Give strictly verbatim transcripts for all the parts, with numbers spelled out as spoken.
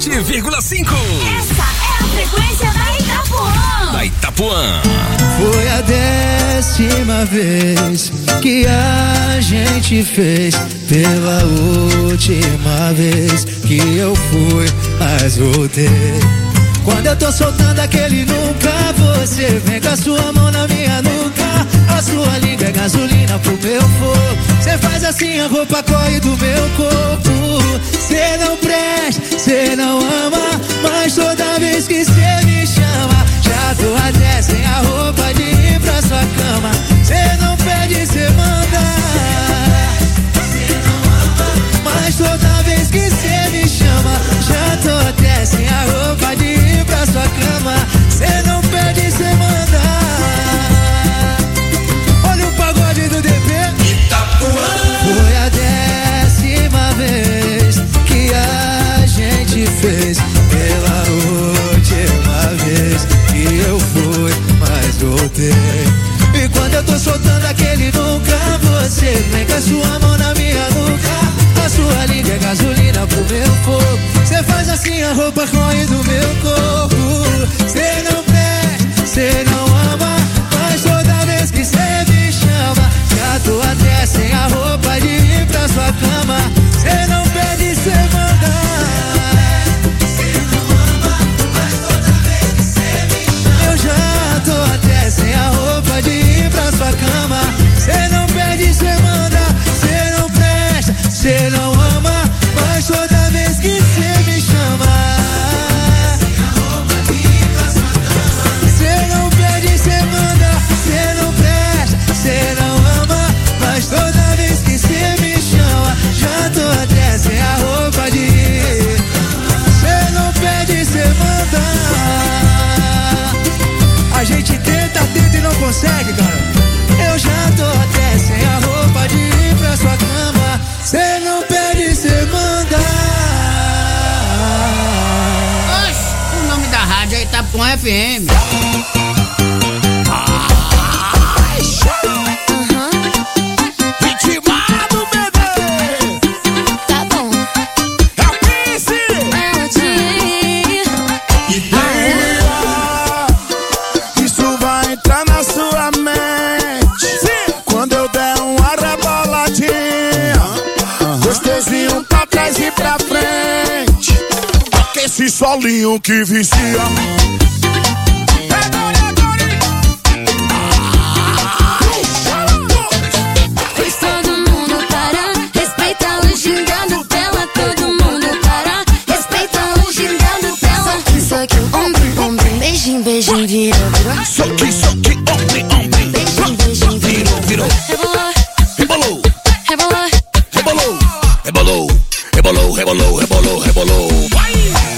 sete vírgula cinco. Essa é a frequência da Itapuã. Da Itapuã. Foi a décima vez que a gente fez, pela última vez que eu fui, mas voltei. Quando eu tô soltando aquele nunca, você vem com a sua mão na minha nuca. A sua língua é gasolina pro meu fogo. Cê faz assim, a roupa corre do meu corpo. Cê não presta, cê não ama, mas toda vez que cê me chama, já tô até sem a roupa de ir pra sua cama. Cê não pede, cê manda. Cê não ama, mas toda vez que cê me chama, já tô até sem a roupa de ir pra sua cama. Cê não pede, cê manda. Olha o pagode do D P. Itapuã. Foi a décima vez que a gente fez, pela última vez que eu fui, mas voltei. E quando eu tô soltando aquele nunca, você vem com a sua mão na minha nuca. A sua língua é gasolina pro meu fogo. Cê faz assim, a roupa corre do meu corpo. Cê não presta, cê não ama, mas toda vez que cê me chama, já tô até sem a roupa de ir pra sua cama. Cê não pede, cê manda. Cê não ama, mas toda vez que cê me chama, eu já tô até sem a roupa de ir pra sua cama. Cê não pede, cê manda. Cê não presta, cê não ama, mas toda vez que cê me chama, sem a roupa de ir pra sua cama. Cê não pede, cê manda. Cê não presta, cê não ama, mas toda vez que cê me chama, já tô até sem a roupa de ir. Cê não pede, cê manda. A gente tenta, tenta e não consegue, cara. Eu já tô até sem a roupa de ir pra sua cama. Cê não pede, cê manda. Oxe, o nome da rádio é Itapuã F M. Vitimado, bebê. Tá bom. É o Prince. Isso vai entrar na sua mente. Sim. Quando eu der uma reboladinha, gostosinho pra trás e pra frente. Esse solinho que vicia. Fez todo mundo parar, respeita o gingado dela. Todo mundo parar, respeita o gingado dela. Soque, soque, ombro, ombro, beijinho, beijinho, virou, virou. Soque, soque, ombro, ombro. Beijinho, beijinho, Virou, virou. Rebolou, Rebolou, rebolou. rebolou, rebolou, rebolou, rebolou, rebolou, rebolou. Vai!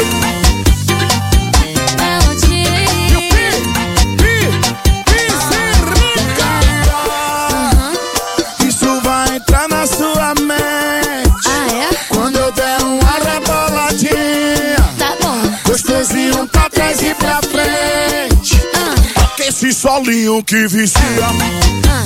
É o dia. Isso vai entrar na sua mente. Ah, é? Quando eu der uma reboladinha, Tá bom. gostosinho pra trás e pra frente. Ah, Esse solinho que vicia. ah,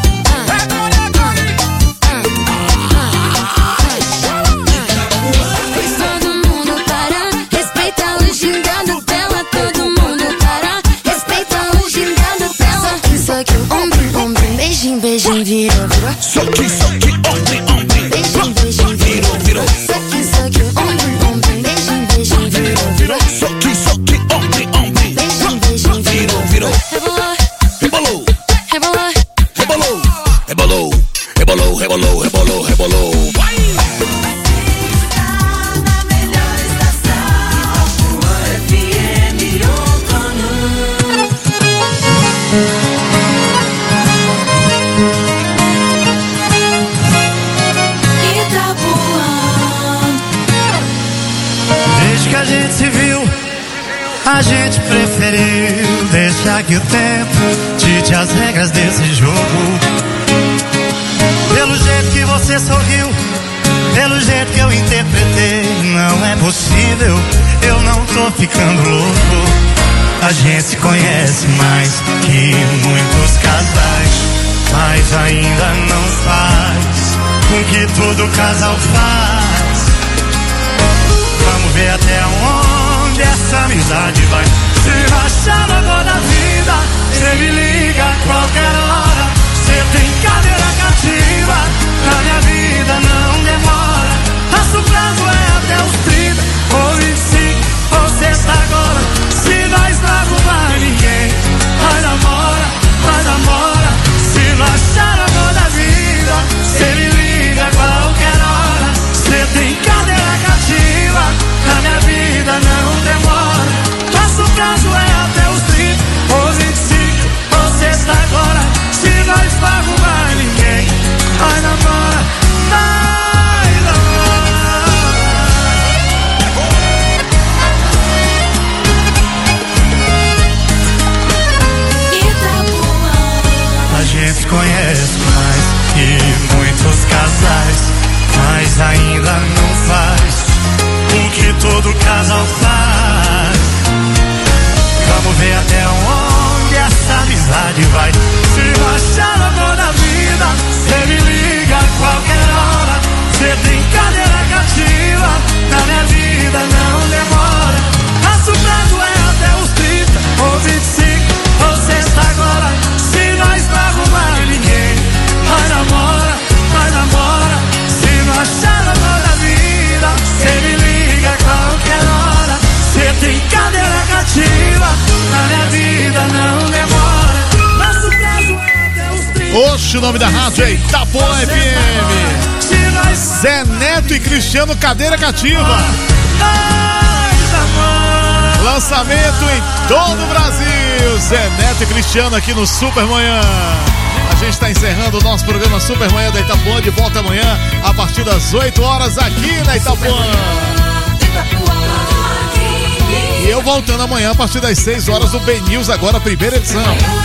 fez todo mundo parar, respeita o gingado dela. Todo mundo parar, respeita o gingado dela. Soque, soque, ombro, ombro, beijinho, beijinho, virou, virou. Soque, soque, ombro, ombro. Beijinho, beijinho, Virou, virou. Soque, soque, ombro, ombro, beijinho, beijinho, virou, virou. Soque, soque, ombro, ombro. Beijinho, beijinho, Virou, virou. Rebolou, Rebolou, rebolou. rebolou, rebolou, rebolou, rebolou, rebolou, rebolou. Vai! Na melhor estação, F M outono. Itapuã. Desde que a gente se viu, a gente preferiu deixar que o tempo dite as regras desse jogo. Pelo jeito que você sorriu, pelo jeito que eu interpretei, não é possível, eu não tô ficando louco. A gente se conhece mais que muitos casais, mas ainda não faz com que todo casal faz. Vamos ver até onde amizade vai se rachar agora da vida. Cê me liga a qualquer hora. Cê tem cadeira cativa. Na minha vida não demora. Nosso prazo é até os trinta ou vinte e cinco ou sexta agora. Se nós não arrumar ninguém, vai namora, vai namora. Se não achar agora da vida, cê me liga a qualquer hora. Cê tem cadeira cativa. Na minha vida não demora. Nosso prazo é até os trinta ou vinte e cinco ou sexta agora. Se nós não arrumar ninguém, vai namora, vai namora. A gente conhece mais que muitos casais, mas ainda não faz o que todo casal faz. Vamos ver até onde essa amizade vai se rachar agora na vida. Cê me liga a qualquer hora. Cê tem cadeira cativa. Na minha vida não demora. Nosso prazo é até os trinta ou vinte e cinco ou sexta agora. Se nós não arrumar ninguém, vai namora, vai namora. Se não achar agora na vida, cê me liga a qualquer hora. Cê tem cadeira cativa. Na minha vida não demora. Nosso prazo é até os trinta. Oxe, o nome da rádio é Itapuã F M. Zé Neto e Cristiano, cadeira cativa. Lançamento em todo o Brasil. Zé Neto e Cristiano aqui no Super Manhã. A gente está encerrando o nosso programa Super Manhã da Itapuã. De volta amanhã a partir das oito horas aqui na Itapuã. E eu voltando amanhã a partir das seis horas do B News, agora a primeira edição.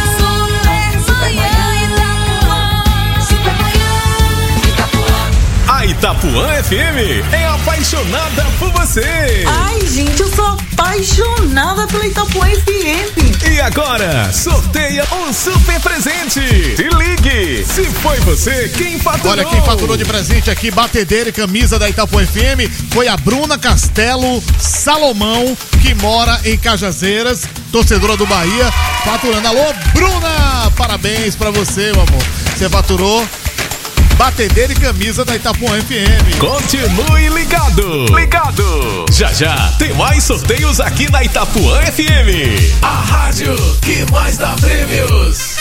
A Itapuã F M é apaixonada por você. Ai, gente, eu sou apaixonada pela Itapuã F M. E agora, sorteia um super presente. Se ligue, se foi você quem faturou. Olha, quem faturou de presente aqui, batedeira e camisa da Itapuã F M, foi a Bruna Castelo Salomão, que mora em Cajazeiras, torcedora do Bahia, faturando. Alô, Bruna, parabéns pra você, meu amor. Você faturou batedeira e camisa da Itapuã F M. Continue ligado. Ligado. Já já tem mais sorteios aqui na Itapuã F M. A rádio que mais dá prêmios.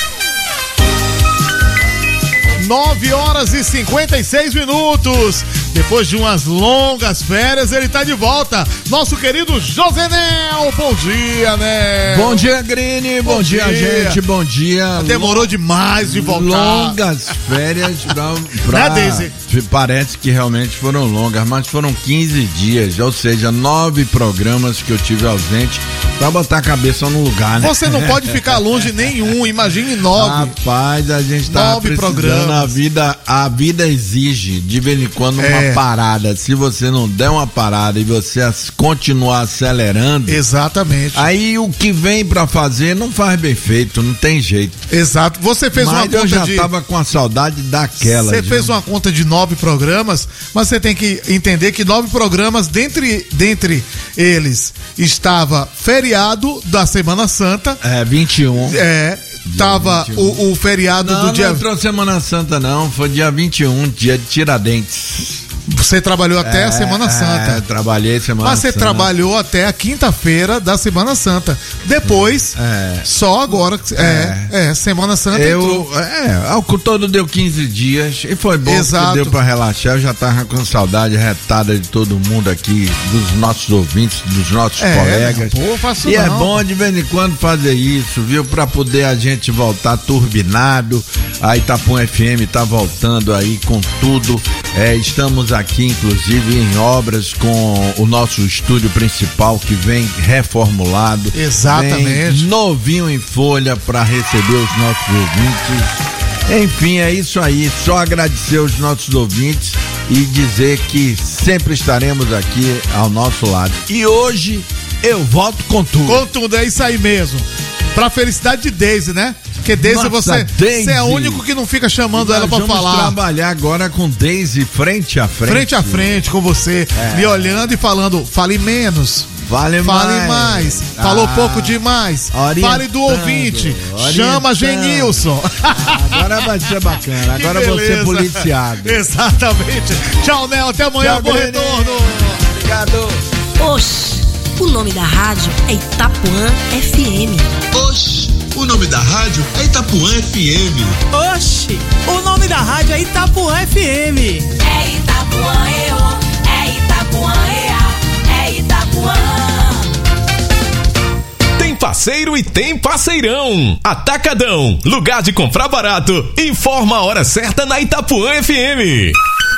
nove horas e cinquenta e seis minutos. Depois de umas longas férias, ele tá de volta. Nosso querido Josenel. Bom dia, né? Bom dia, Grini. Bom, bom dia, dia, gente. Bom dia. Demorou Long... demais de voltar. Longas férias pra... pra... Né, Daisy? Parece que realmente foram longas, mas foram quinze dias, ou seja, nove programas que eu tive ausente pra botar a cabeça no lugar, né? Você não pode ficar longe nenhum, imagine nove. Rapaz, a gente tá nove precisando, programas. A vida, a vida exige de vez em quando uma é. parada. Se você não der uma parada e você continuar acelerando, exatamente, aí o que vem pra fazer não faz bem feito, não tem jeito. Exato. Você fez mas uma conta eu já de... tava com a saudade daquela. Você fez uma conta de nove programas, mas você tem que entender que nove programas, dentre, dentre eles, estava feriado da Semana Santa. É, vinte e um. É, tava o, o feriado não, do dia... Não entrou Semana Santa não, foi dia vinte e um, dia de Tiradentes. Você trabalhou até é, a Semana Santa. É, trabalhei Semana Mas você Santa. trabalhou até a quinta-feira da Semana Santa. Depois, é. só agora, é, é, é Semana Santa eu, entrou. É, ao todo deu quinze dias e foi bom. Exato. Que deu pra relaxar. Eu já tava com saudade retada de todo mundo aqui, dos nossos ouvintes, dos nossos é, colegas. Não, pô, faço e não. é bom de vez em quando fazer isso, viu? Pra poder a gente voltar turbinado. A Itapuã F M tá voltando aí com tudo. É, estamos aqui, inclusive, em obras com o nosso estúdio principal que vem reformulado. Exatamente. Vem novinho em folha para receber os nossos ouvintes. Enfim, é isso aí. Só agradecer os nossos ouvintes e dizer que sempre estaremos aqui ao nosso lado. E hoje eu volto com tudo. Com tudo, é isso aí mesmo. Pra felicidade de Daisy, né? Porque Daisy, você, você é o único que não fica chamando ela pra falar. Vamos trabalhar agora com Daisy frente a frente. Frente a frente com você, é. me olhando e falando, fale menos. Fale, Fale mais. mais. Falou Ah, pouco demais. orientando, Fale do ouvinte. orientando. Chama Genilson. Agora vai ser bacana. Que Agora eu vou ser beleza. policiado. Exatamente. Tchau, Nel. Até amanhã. Tchau, Bom Nenê. retorno. Obrigado. Oxi, o nome da rádio é Itapuã F M. Oxi, o nome da rádio é Itapuã F M. Oxi, o nome da rádio é Itapuã F M. É Itapuã E O, é Itapuã E A, é Itapuã. Tem parceiro e tem parceirão. Atacadão, lugar de comprar barato. Informa a hora certa na Itapuã F M.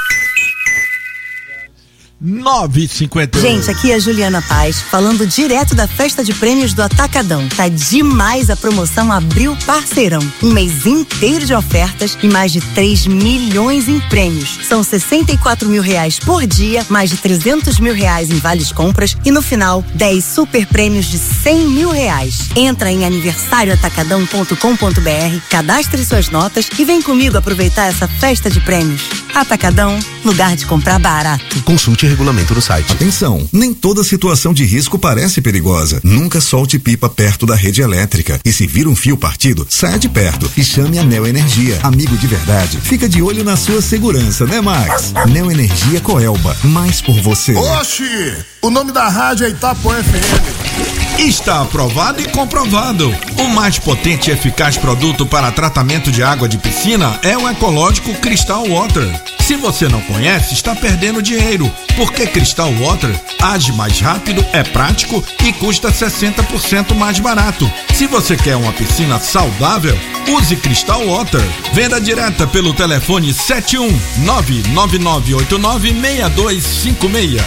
nove e cinquenta e oito. Gente, aqui é a Juliana Paz, falando direto da festa de prêmios do Atacadão. Tá demais a promoção Abril Parceirão. Um mês inteiro de ofertas e mais de três milhões em prêmios. São sessenta e quatro mil reais por dia, mais de trezentos mil reais em vales compras e no final, dez super prêmios de cem mil reais. Entra em aniversário atacadão ponto com ponto b r, cadastre suas notas e vem comigo aproveitar essa festa de prêmios. Atacadão, lugar de comprar barato. Consulte regulamento no site. Atenção, nem toda situação de risco parece perigosa. Nunca solte pipa perto da rede elétrica. E se vir um fio partido, saia de perto e chame a Neo Energia. Amigo de verdade, fica de olho na sua segurança, né, Max? Neo Energia Coelba, mais por você. Oxi, o nome da rádio é Itapuã F M. Está aprovado e comprovado. O mais potente e eficaz produto para tratamento de água de piscina é o ecológico Crystal Water. Se você não conhece, está perdendo dinheiro, porque Crystal Water age mais rápido, é prático e custa sessenta por cento mais barato. Se você quer uma piscina saudável, use Crystal Water. Venda direta pelo telefone sete um nove nove nove oito nove seis dois cinco seis.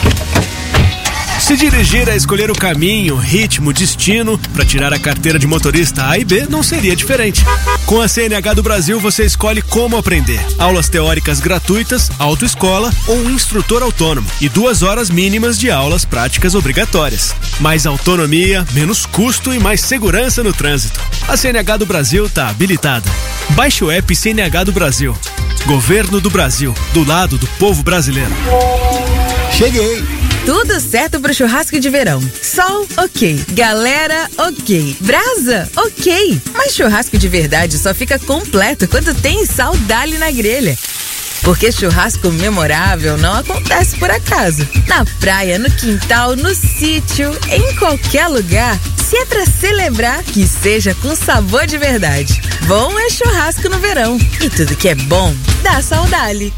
Se dirigir é escolher o caminho, ritmo, destino para tirar a carteira de motorista A e B não seria diferente. Com a C N H do Brasil você escolhe como aprender. Aulas teóricas gratuitas, autoescola ou um instrutor autônomo e duas horas mínimas de aulas práticas obrigatórias. Mais autonomia, menos custo e mais segurança no trânsito. A C N H do Brasil está habilitada. Baixe o app C N H do Brasil. Governo do Brasil, do lado do povo brasileiro. Cheguei! Tudo certo pro churrasco de verão. Sol, ok. Galera, ok. Brasa, ok. Mas churrasco de verdade só fica completo quando tem Saudali na grelha. Porque churrasco memorável não acontece por acaso. Na praia, no quintal, no sítio, em qualquer lugar. Se é pra celebrar, que seja com sabor de verdade. Bom é churrasco no verão. E tudo que é bom, dá Saudali.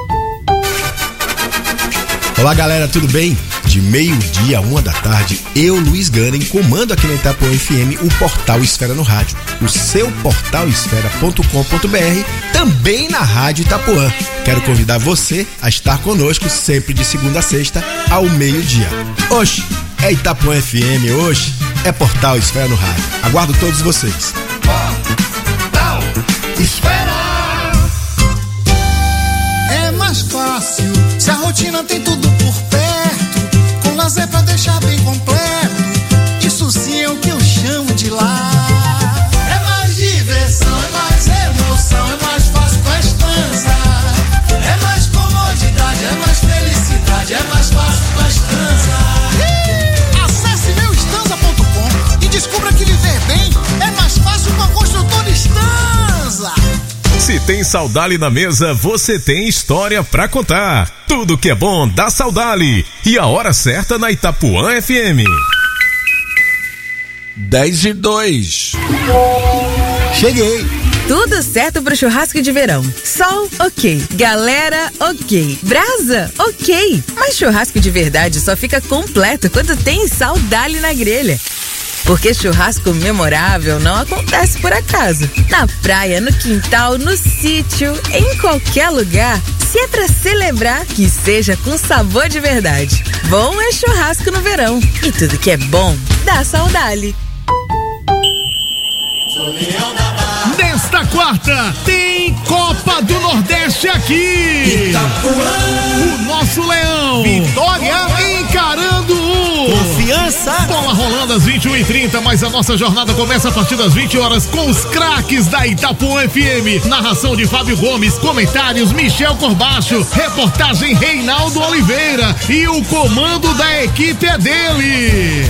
Olá, galera, tudo bem? De meio-dia a uma da tarde, eu, Luiz Ganem, comando aqui na Itapuã F M o Portal Esfera no Rádio, o seu portal esfera ponto com ponto b r, também na Rádio Itapuã. Quero convidar você a estar conosco sempre de segunda a sexta, ao meio-dia. Oxe, é Itapuã F M, hoje é Portal Esfera no Rádio. Aguardo todos vocês. Portal Esfera. É mais fácil se a rotina tem tudo por perto, com lazer pra deixar bem completo. Isso sim é o que eu chamo de lar. É mais diversão, é mais emoção, é mais fácil com a Estanza. É mais comodidade, é mais felicidade, é mais fácil com a Estanza. Acesse meu estanza ponto com e descubra que viver bem é mais fácil com a construtora Estanza. Se tem Saudali na mesa, você tem história pra contar. Tudo que é bom dá Saudali. E a hora certa na Itapuã F M. dez e dois. Cheguei. Tudo certo pro churrasco de verão. Sol, ok. Galera, ok. Brasa, ok. Mas churrasco de verdade só fica completo quando tem Saudali na grelha. Porque churrasco memorável não acontece por acaso. Na praia, no quintal, no sítio, em qualquer lugar. Se é pra celebrar, que seja com sabor de verdade. Bom é churrasco no verão. E tudo que é bom, dá Saudali. Nesta quarta, tem Copa do Nordeste aqui. Itapuã. O nosso leão. Vitória encarando o Confiança. Bola rolando das vinte e uma e trinta, mas a nossa jornada começa a partir das vinte horas com os craques da Itapuã F M. Narração de Fábio Gomes, comentários Michel Corbacho, reportagem Reinaldo Oliveira e o comando da equipe é dele.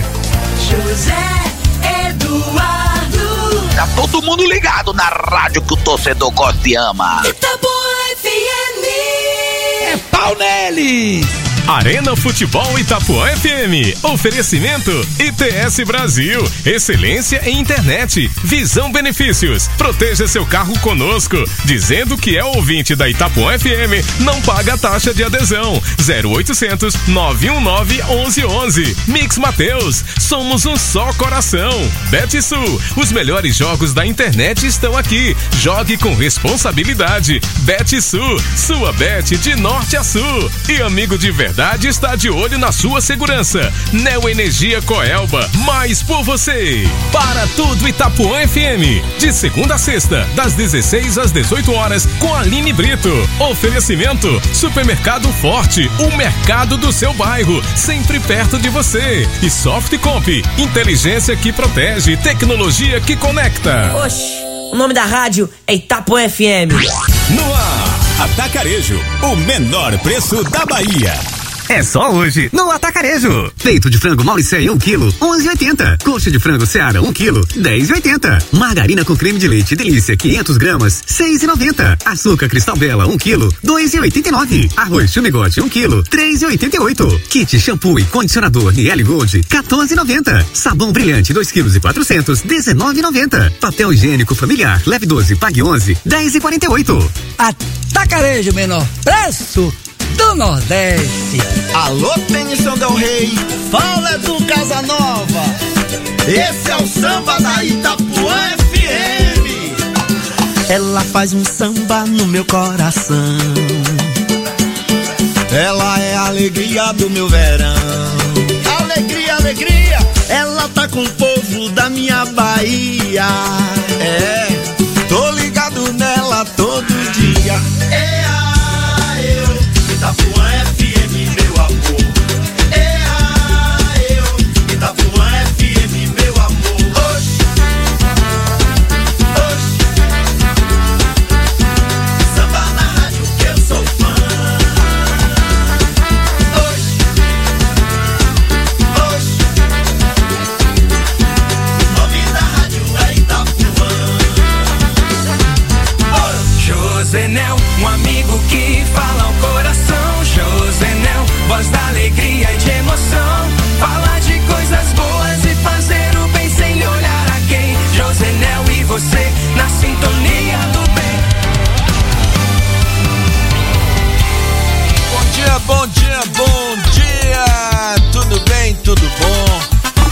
José Eduardo. Tá todo mundo ligado na rádio que o torcedor gosta e ama. Itapuã F M. É pau neles. Arena Futebol Itapuã F M. Oferecimento I T S Brasil. Excelência em internet. Visão Benefícios. Proteja seu carro conosco. Dizendo que é ouvinte da Itapuã F M, não paga taxa de adesão. zero oitocentos, nove um nove, onze onze. Mix Mateus. Somos um só coração. Betsul. Os melhores jogos da internet estão aqui. Jogue com responsabilidade. Betsul. Sua bet de norte a sul. E amigo de verdade está de olho na sua segurança. Neo Energia Coelba, mais por você. Para tudo Itapuã F M, de segunda a sexta, das dezesseis às dezoito horas, com Aline Brito. Oferecimento Supermercado Forte, o mercado do seu bairro, sempre perto de você. E Softcomp, inteligência que protege, tecnologia que conecta. Oxi, o nome da rádio é Itapuã F M. No ar, Atacarejo, o menor preço da Bahia. É só hoje, no Atacarejo. Peito de frango Mauricéia, um quilo, onze e oitenta. Coxa de frango Seara, um quilo, dez e oitenta. Margarina com creme de leite Delícia, quinhentas gramas, seis e noventa. Açúcar Cristal Bela, um quilo, dois e oitenta e nove. Arroz Chumigote, um quilo, três e oitenta e oito. Kit shampoo e condicionador Niele Gold, quatorze e noventa. Sabão brilhante, dois quilos e quatrocentos, dezenove e noventa. Papel higiênico familiar, leve doze, pague onze, dez e quarenta e oito. Atacarejo, menor preço do Nordeste. Alô, Tenição Del Rey, fala do Casanova. Esse é o samba da Itapuã F M. Ela faz um samba no meu coração. Ela é a alegria do meu verão. Alegria, alegria. Ela tá com o povo da minha Bahia. É, tô ligado nela todo dia. É a eu. Itapuã F M, meu amor. É a eu. Itapuã F M, meu amor. Oxi, oxi. Samba na rádio que eu sou fã. Oxi, oxi. O nome da rádio é Itapuã. Josenel, um amigo que fala ao coração. Josenel, voz da alegria e de emoção. Falar de coisas boas e fazer o bem sem olhar a quem. Josenel e você na sintonia do bem. Bom dia, bom dia, bom dia. Tudo bem, tudo bom?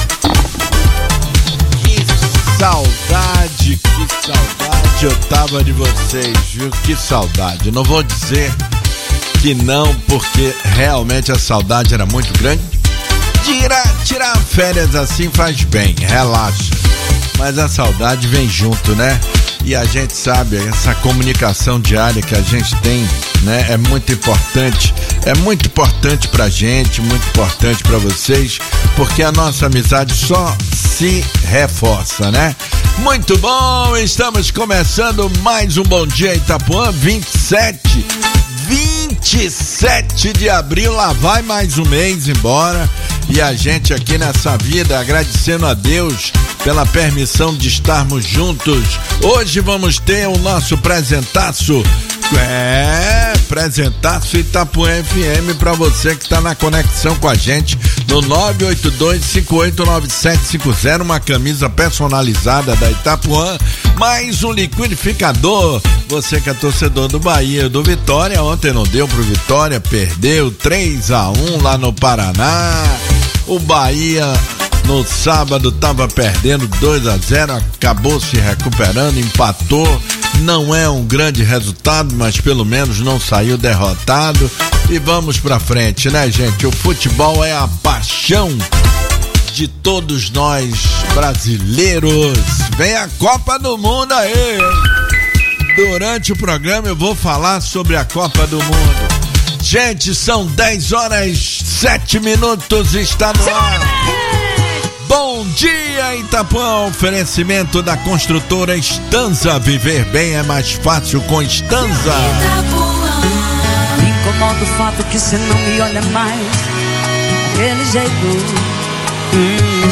Que saudade, que saudade eu tava de vocês, viu? Que saudade. Não vou dizer que não, porque realmente a saudade era muito grande. Tirar, tirar férias assim faz bem, relaxa. Mas a saudade vem junto, né? E a gente sabe, essa comunicação diária que a gente tem, né? É muito importante. É muito importante pra gente, muito importante pra vocês, porque a nossa amizade só se reforça, né? Muito bom, estamos começando mais um Bom Dia Itapuã, vinte e sete, vinte e sete de abril, lá vai mais um mês embora, e a gente aqui nessa vida agradecendo a Deus pela permissão de estarmos juntos. Hoje vamos ter o nosso presentaço, é, presentaço Itapuã F M pra você que tá na conexão com a gente no nove oito dois, cinco oito nove sete cinco zero, uma camisa personalizada da Itapuã, mais um liquidificador. Você que é torcedor do Bahia, do Vitória, ontem não deu pro Vitória, perdeu três a um lá no Paraná. O Bahia no sábado tava perdendo dois a zero, acabou se recuperando, empatou. Não é um grande resultado, mas pelo menos não saiu derrotado. E vamos pra frente, né, gente? O futebol é a paixão de todos nós brasileiros. Vem a Copa do Mundo aí. Durante o programa eu vou falar sobre a Copa do Mundo. Gente, são dez horas, sete minutos, está no ar. Bom dia, Itapuã. Oferecimento da construtora Estanza. Viver bem é mais fácil com Estanza. Me incomoda o fato que você não me olha mais daquele jeito. Hum.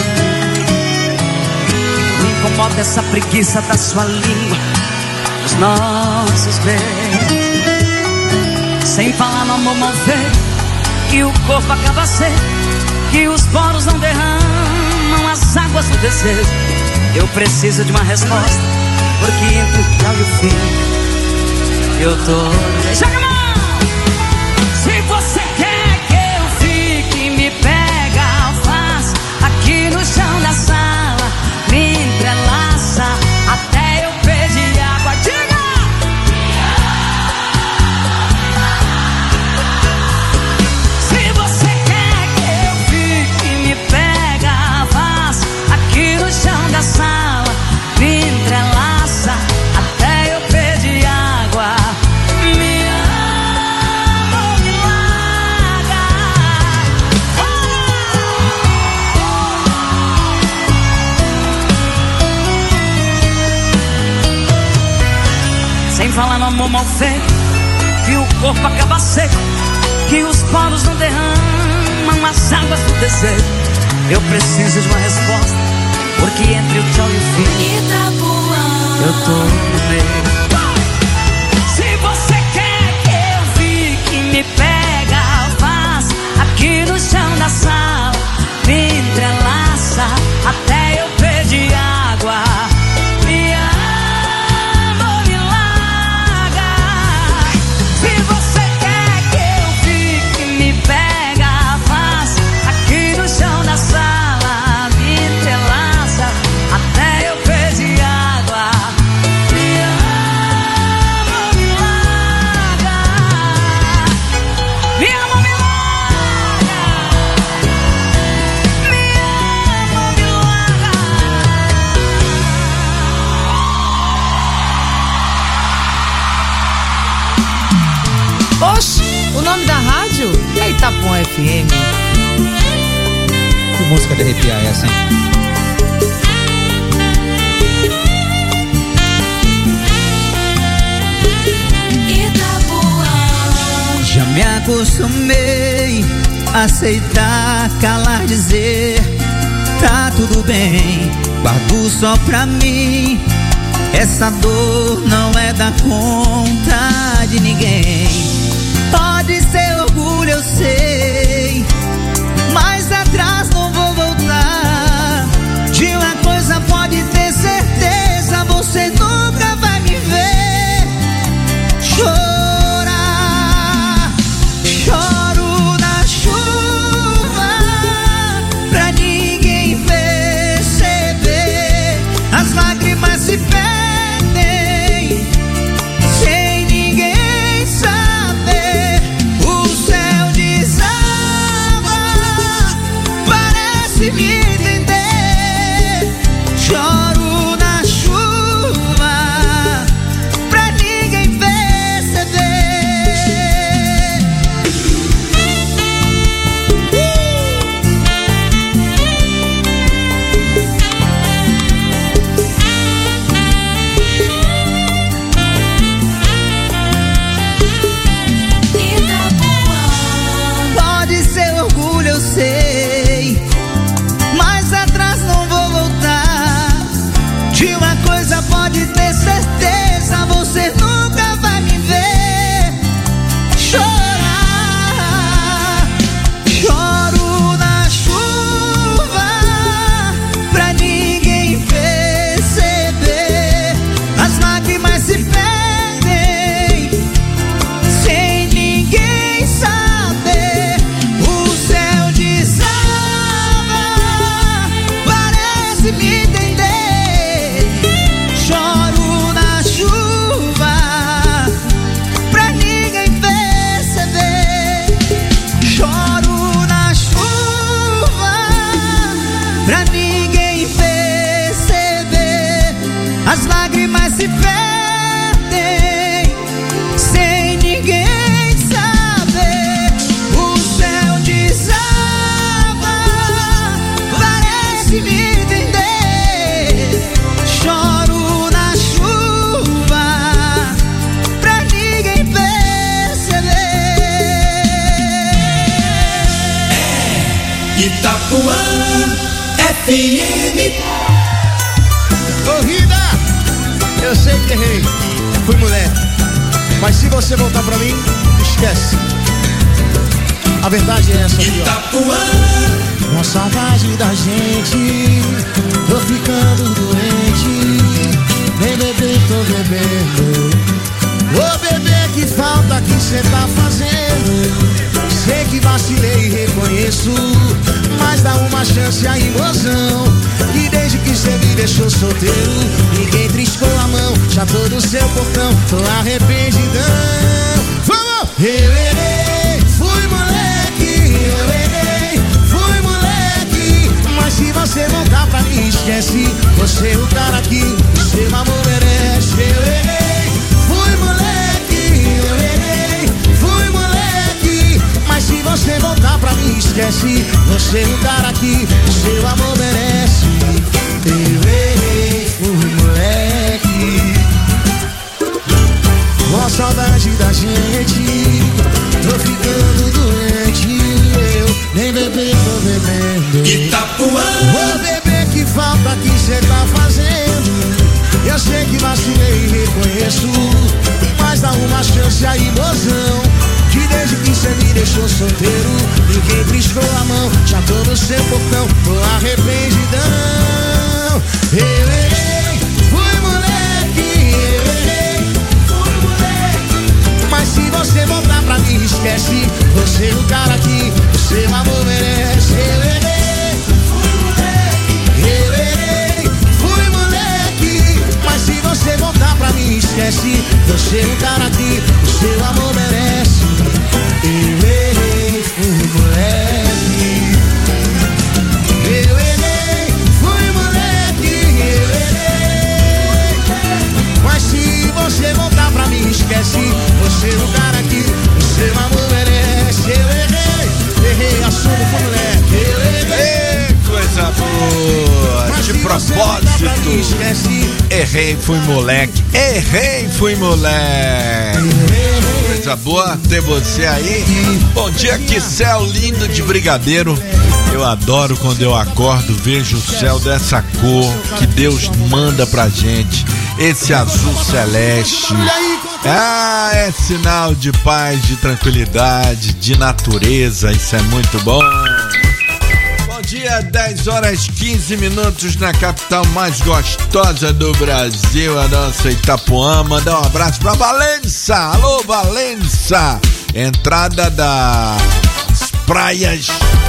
Me incomoda essa preguiça da sua língua, dos nossos beijos. Sem falar no amor mal feito, que o corpo acaba seco, que os poros não derramam as águas do desejo. Eu preciso de uma resposta, porque entre o tchau e o fim eu tô... Joga a mão! Se você quer que eu fique, me pega, faz aqui no chão da sala, me entrelaça até eu pedir água. Diga! Se você quer que eu fique, me pega, faz aqui no chão da sala, me entrelaça até eu pedir água. Me ama ou me larga. Sem falar no amor mal feito, que o corpo acaba seco, que os poros não derramam as águas do desejo. Eu preciso de uma resposta, porque entre o tchau e o fim eu tô no meio. Se você quer que eu fique, me pega, faz aqui no chão da sala, me entrelaça até eu pedir água. Me ama ou me larga. Se você quer que eu fique, me pega, faz aqui no chão da sala, me entrelaça até eu pedir água. Me ama ou me larga. Me ama ou me larga. Me ama ou me larga. Oxi, o nome da rádio é Itapuã F M. Que música de arrepiar é essa, hein? Já me acostumei a aceitar, calar, dizer tá tudo bem, guardo só pra mim. Essa dor não é da conta de ninguém. Pode ser orgulho, eu sei, mas atrás não vou voltar. De uma coisa pode ter certeza, você nunca vai me ver chorar. Choro na chuva pra ninguém perceber. As lágrimas se perdem sem ninguém saber. O céu desaba, parece me entender. Choro na chuva pra ninguém perceber. Pode ser orgulho, eu sei, mas atrás não vou voltar. De uma coisa pode ter certeza, você nunca vai me ver chorar. Choro na chuva pra ninguém perceber. As lágrimas se perdem sem ninguém saber. O céu desaba, parece me entender. Choro na chuva pra ninguém perceber. Choro na chuva pra ninguém perceber. As lágrimas se perdem sem ninguém saber. O céu desaba, parece me Itapuã F M. Corrida, eu sei que errei, fui moleque, mas se você voltar pra mim, esquece. A verdade é essa aqui, ó. Uma saudade da gente, tô ficando doente. Vem beber, tô bebendo. Ô bebê, que falta que cê tá fazendo. Sei que vacilei e reconheço, mas dá uma chance aí, mozão. Que desde que cê me deixou solteiro, ninguém triscou a mão. Já tô no seu portão, tô arrependidão. Vamos! Eu errei, fui moleque. Eu errei, fui moleque. Mas se você voltar pra mim, esquece. Você é o cara que o seu amor merece. Eu errei, fui moleque. Eu errei, fui moleque. Mas se você voltar pra mim, esquece. Você é o cara que o seu amor merece. Eu errei, fui moleque. Com saudade da gente, tô ficando doente. Eu nem beber, tô bebendo. Itapuã. Ô bebê, que falta que cê tá fazendo. Eu sei que vacilei e reconheço, mas dá uma chance aí, mozão. Que desde que cê me deixou solteiro, ninguém triscou a mão. Já tô no seu portão, tô arrependidão. Eu errei, fui moleque. Eu errei, fui moleque. Mas se você voltar pra mim, esquece. Você é o cara que o seu amor merece. Eu errei, fui moleque. Eu errei, fui moleque. Mas se você voltar pra mim, esquece. Você é o cara que o seu amor merece. Eu errei, fui moleque. Eu errei, fui moleque. Eu errei. Mas se você voltar pra mim, esquece. Você é o cara que o seu amor merece. Eu errei, errei, assumo, fui moleque. Eu errei. Coisa boa, de propósito. Errei, fui moleque. Errei, fui moleque. Coisa boa ter você aí. Bom dia, que céu lindo de brigadeiro. Eu adoro quando eu acordo, vejo o céu dessa cor que Deus manda pra gente. Esse azul celeste. Ah, é sinal de paz, de tranquilidade, de natureza. Isso é muito bom. Bom dia, dez horas quinze minutos na capital mais gostosa do Brasil, a nossa Itapuã. Mandar um abraço pra Valença. Alô, Valença. Entrada das praias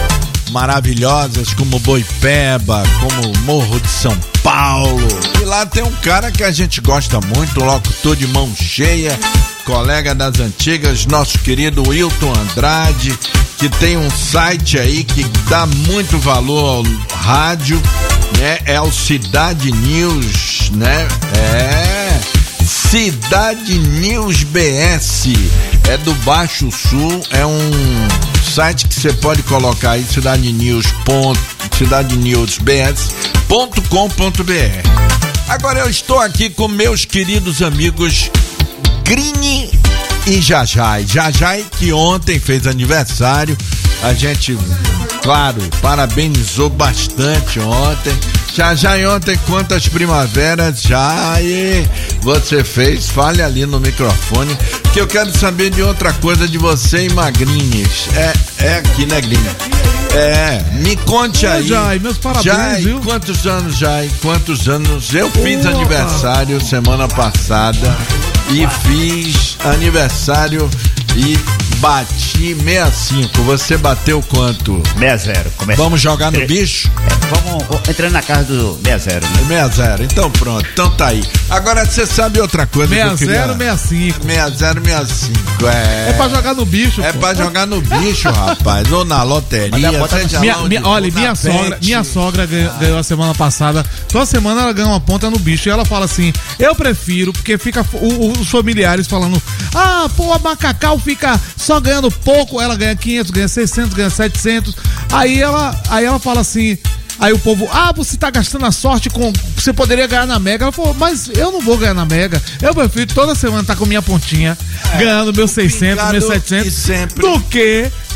maravilhosas como Boipeba, como Morro de São Paulo. E lá tem um cara que a gente gosta muito, um locutor de mão cheia, colega das antigas, nosso querido Wilton Andrade, que tem um site aí que dá muito valor ao rádio, né? É o Cidade News, né? É Cidade News B S, é do Baixo Sul, é um site que você pode colocar aí, cidade news ponto cidade news b s ponto com ponto b r. Agora eu estou aqui com meus queridos amigos Grini e Jajai. Jajai, que ontem fez aniversário, a gente, claro, parabenizou bastante ontem. Jajai, ontem quantas primaveras já você fez? Fale ali no microfone, que eu quero saber de outra coisa de você e Magrinhas. É, é aqui, né, Grini? É, me conte aí. Jai, meus parabéns, Jai, viu? quantos anos, Jai? Quantos anos? Eu fiz Opa. aniversário semana passada e fiz aniversário e bati sessenta e cinco. Você bateu quanto? sessenta a zero. Começa... Vamos jogar no bicho? É, vamos entrando na casa do sessenta a zero, né? sessenta a zero, então pronto, então tá aí. Agora você sabe outra coisa que eu queria... sessenta, sessenta e cinco. sessenta a zero, sessenta e cinco, é... É pra jogar no bicho, É pô. pra jogar no bicho, rapaz, ou na loteria, seja minha, lá onde minha, for, olha, na minha bet. sogra, minha sogra ganhou, ganhou a semana passada. Toda semana ela ganha uma ponta no bicho e ela fala assim: eu prefiro, porque fica o- o- os familiares falando: ah, pô, a Macacau fica só ganhando pouco. Ela ganha quinhentos, ganha seiscentos, ganha setecentos. Aí ela, aí ela fala assim. Aí o povo, ah, você tá gastando a sorte com... Você poderia ganhar na Mega. Ela falou, mas eu não vou ganhar na Mega. Eu prefiro toda semana estar com minha pontinha, É, ganhando meus seiscentos, pingado meus setecentos, e sempre. do que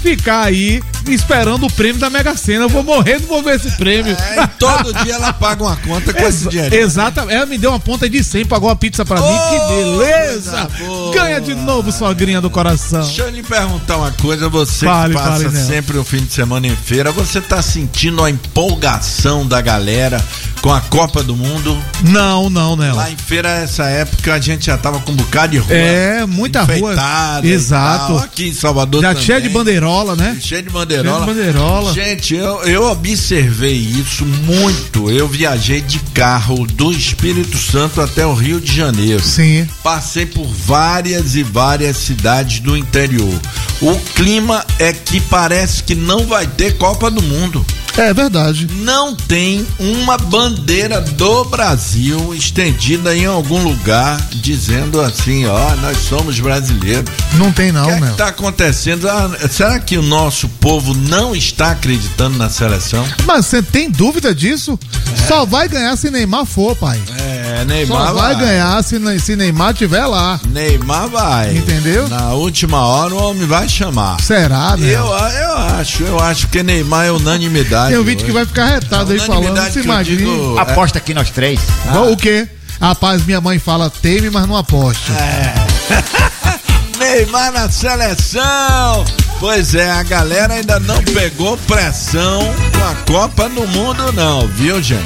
ficar aí esperando o prêmio da Mega Sena. Eu vou morrer, não vou ver esse prêmio. É, e todo dia ela paga uma conta com Exa- esse dinheiro. Exatamente. Ela me deu uma ponta de cem, pagou uma pizza pra mim. Que beleza! Ganha de novo, sogrinha do coração. Deixa eu lhe perguntar uma coisa, você Fale, que passa fale, sempre o fim de semana em feira, você tá sentindo a empolgação da galera com a Copa do Mundo? Não, não, né? Lá em feira, essa época, a gente já tava com um bocado de rua. É, muita rua. Exato. Aqui em Salvador já também. cheia de bandeirola, né? Cheio de bandeirola. Cheio de bandeirola. Gente, eu, eu observei isso muito. Eu viajei de carro do Espírito Santo até o Rio de Janeiro. Sim. Passei por várias e várias cidades do interior. O clima é que parece que não vai ter Copa do Mundo. É verdade. Não tem uma bandeira do Brasil estendida em algum lugar dizendo assim, ó, nós somos brasileiros. Não tem não, né? O que é né? que tá acontecendo? Ah, será que o nosso povo não está acreditando na seleção? Mas você tem dúvida disso? É. Só vai ganhar se Neymar for, pai. É, Neymar Só vai, vai ganhar se, se Neymar tiver lá. Neymar vai. Entendeu? Na última hora o homem vai chamar. Será, né? Eu, eu acho, eu acho que Neymar é unanimidade. Tem um vídeo que vai ficar retado aí falando, se imagina. Digo, aposta aqui nós três. Ah. O quê? Rapaz, minha mãe fala teme, mas não aposte. É. Neymar na seleção. Pois é, a galera ainda não pegou pressão com a Copa no Mundo não, viu, gente?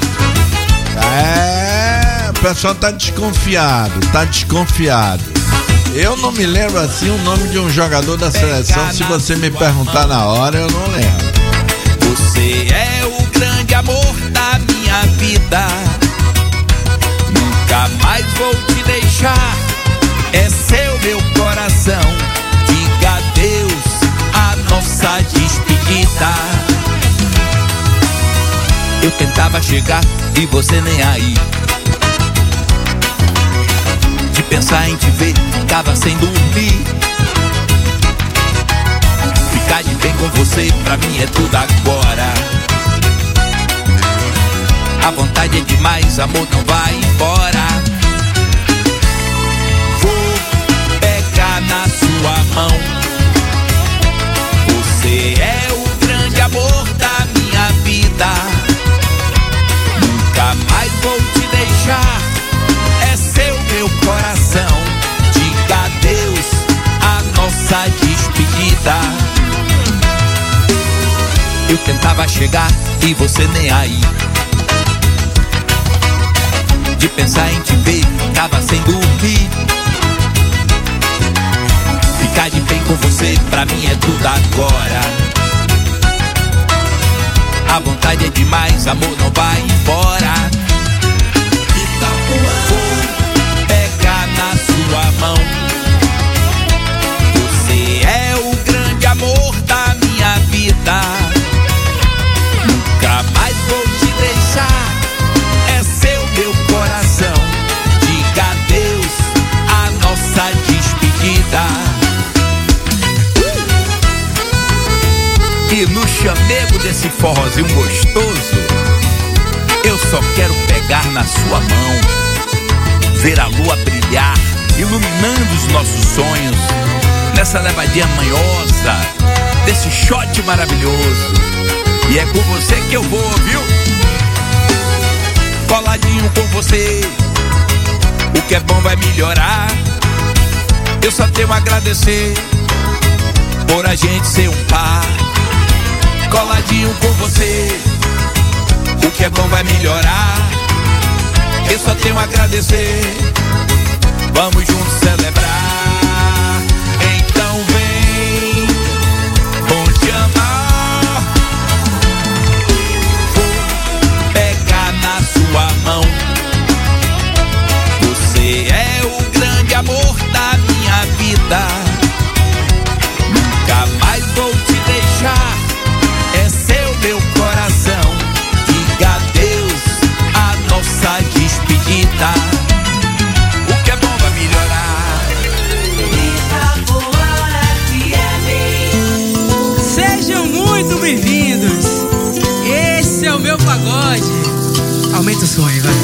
É, o pessoal tá desconfiado, tá desconfiado. Eu não me lembro assim o nome de um jogador da seleção, se você me perguntar na hora, eu não lembro. Você é o grande amor da minha vida. Nunca mais vou te deixar. É seu meu coração. Diga adeus a nossa despedida. Eu tentava chegar e você nem aí. De pensar em te ver, ficava sem dormir. Ficar de bem com você, pra mim é tudo agora. A vontade é demais, amor, não vai embora. Vou pegar na sua mão. Você é o grande amor da minha vida. Nunca mais vou te deixar. É seu meu coração. Diga adeus a nossa despedida. Eu tentava chegar e você nem aí. De pensar em te ver, ficava sem dormir. Ficar de bem com você, pra mim é tudo agora. A vontade é demais, amor, não vai embora. Vou pegar na sua mão. Você é o grande amor da minha vida. Nunca mais vou te deixar. É seu meu coração. Diga adeus a nossa despedida. E no chamego desse forrozinho gostoso, eu só quero pegar na sua mão, ver a lua brilhar, iluminando os nossos sonhos, nessa levadinha manhosa, desse shot maravilhoso. E é com você que eu vou, viu? Coladinho com você, o que é bom vai melhorar. Eu só tenho a agradecer por a gente ser um par. Coladinho com você, o que é bom vai melhorar. Eu só tenho a agradecer. Vamos juntos celebrar. Então vem, vou te amar. Vou pegar na sua mão. Você é o grande amor da minha vida. Nunca mais vou te deixar. É seu meu coração. Diga adeus a nossa despedida. O que é bom vai melhorar. Sejam muito bem-vindos. Esse é o meu pagode. Aumenta o som aí, vai.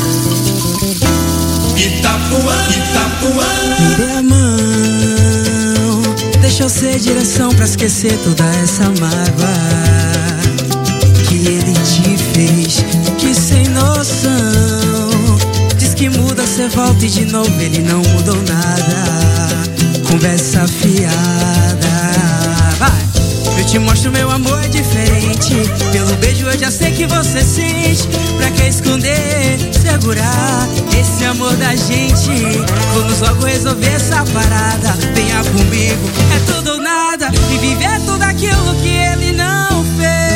Itapuã, Itapuã. Me dê a mão, Deixa eu ser direção pra esquecer toda essa mágoa que ele te fez, que sem noção. Diz que muda, cê volta e de novo ele não mudou nada. Conversa fiada. Vai! Eu te mostro meu amor é diferente. Pelo beijo eu já sei que você sente. Pra que esconder, segurar esse amor da gente? Vamos logo resolver essa parada. Venha comigo, é tudo ou nada. E viver tudo aquilo que ele não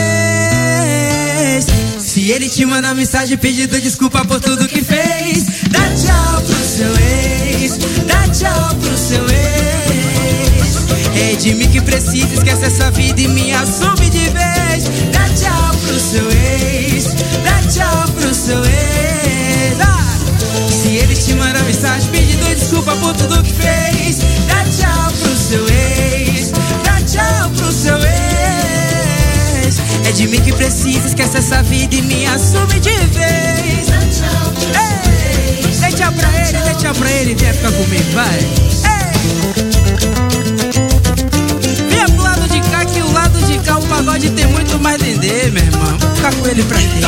fez. Se ele te manda mensagem pedindo desculpa por tudo que fez, dá tchau pro seu ex, dá tchau pro seu ex. É de mim que precisa, esquece essa vida e me assume de vez. Dá tchau pro seu ex, dá tchau pro seu ex. Ah! Se ele te manda mensagem pedindo desculpa por tudo que fez, dá tchau pro seu ex, dá tchau pro seu ex. É de mim que precisa, esquece essa vida e me assume de vez. Dá tchau pro seu ex. Dê tchau pra ele, dê tchau pra ele, vem ficar comigo, vai. Ei! Que o lado de cá o pagode tem muito mais dendê, meu irmão. Vou ficar com ele pra quê?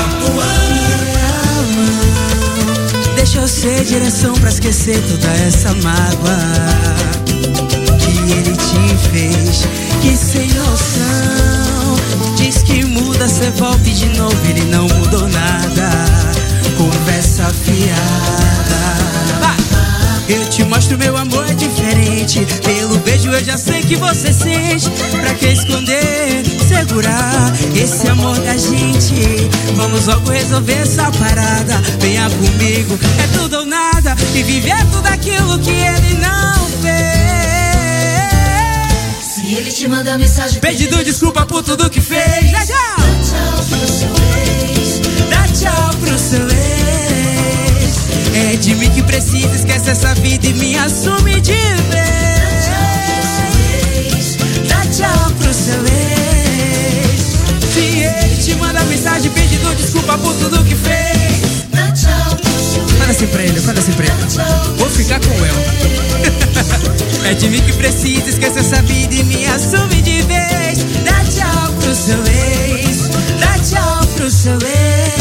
Deixa eu ser direção pra esquecer toda essa mágoa que ele te fez, que sem noção. Diz que muda, cê volta e de novo ele não mudou nada. Conversa fiada. Vai! Eu te mostro meu amor é diferente. Pelo beijo eu já sei que você sente. Pra que esconder, segurar esse amor da gente? Vamos logo resolver essa parada. Venha comigo, é tudo ou nada. E viver tudo aquilo que ele não fez. Se ele te manda mensagem pedindo desculpa por tudo que fez, dá tchau. Dá tchau pro seu ex, dá tchau pro seu ex. É de mim que precisa, esquece essa vida e me assume de vez. Dá tchau pro seu ex. Se ele te manda mensagem pedindo desculpa por tudo que fez, dá tchau pro seu ex. Fala assim pra ele, fala assim pra ele. Vou ficar com ela. É de mim que precisa, esquece essa vida e me assume de vez. Dá tchau pro seu ex, dá tchau pro seu ex.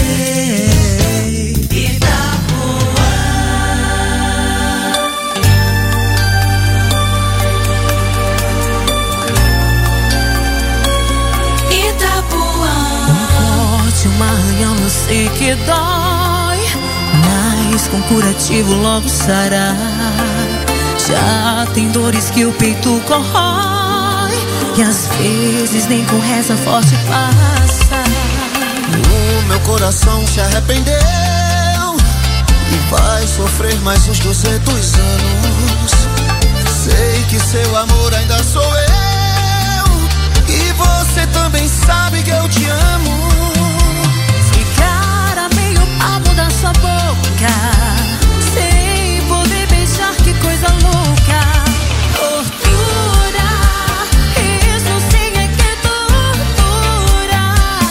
uma arranhão eu sei que dói, mas com curativo logo sará. Já tem dores que o peito corrói, e às vezes nem com reza forte passa. O meu coração se arrependeu e vai sofrer mais uns duzentos anos. Sei que seu amor ainda sou eu, e você também sabe que eu te amo. Ficar a meio palmo da sua boca, sem poder beijar, que coisa louca. Tortura, isso sim é que é tortura.